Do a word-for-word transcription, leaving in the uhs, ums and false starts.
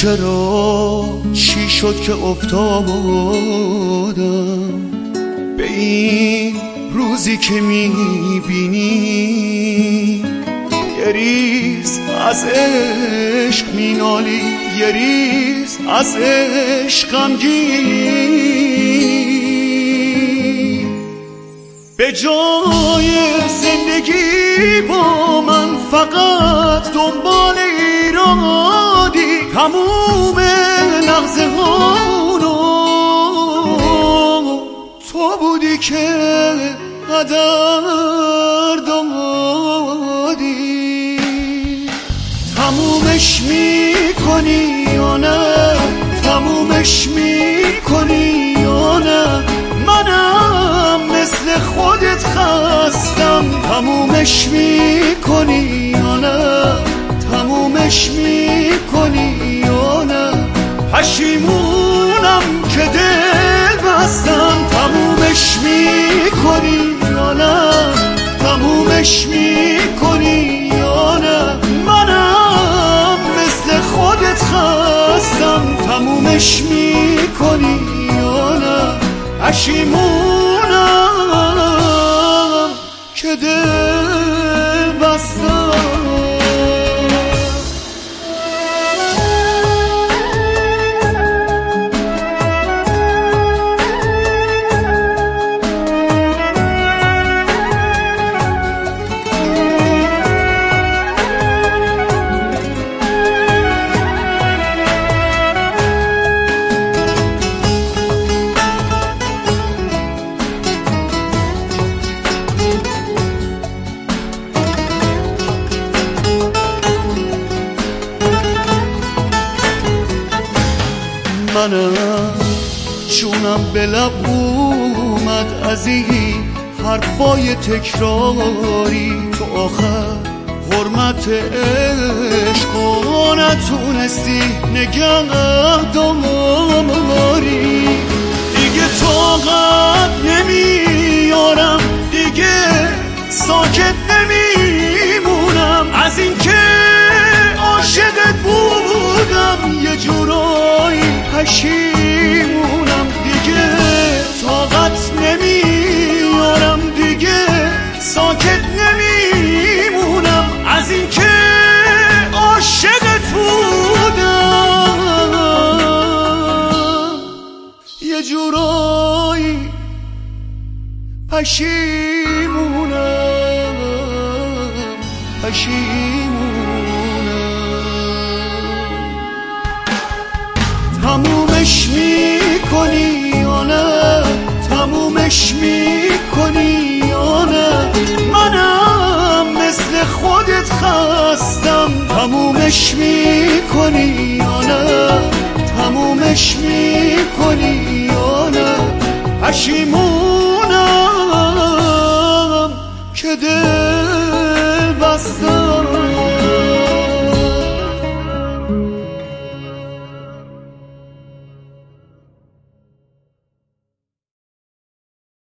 چرا چی شد که افتادم به این روزی که میبینی یه ریز از عشق مینالی، یه ریز از عشق غمگینی. به جای زندگی با من فقط دنبال ایرادی، تموم لحظه هانو تو بودی که قدر دادی. تمومش میکنی یا نه، تمومش میکنی یا نه، منم مثل خودت خستم. تمومش میکنی یا نه، تمومش میکنی یا نه، پشیمونم که دل بستم. تمومش میکنی یا نه، تمومش میکنی یا نه، منم مثل خودت خستم. تمومش میکنی یا نه، پشیمونم که دل بستم. منم جونم به لب اومد از این حرفای تکراری، تو آخر حرمت عشقا نتونستی نگه داری. دیگه طاقت نمیارم، دیگه ساکت نمیمونم از این که عاشقت بودم. یه جورایی پشیمونم، دیگه طاقت نمیارم، دیگه ساکت نمیمونم از این که عاشقت بودم. یه جورایی پشیمونم، پشیمونم. تمومش میکنی یا نه، تمومش میکنی یا نه، منم مثل خودت خستم. تمومش میکنی یا نه، تمومش میکنی یا نه، پشیمون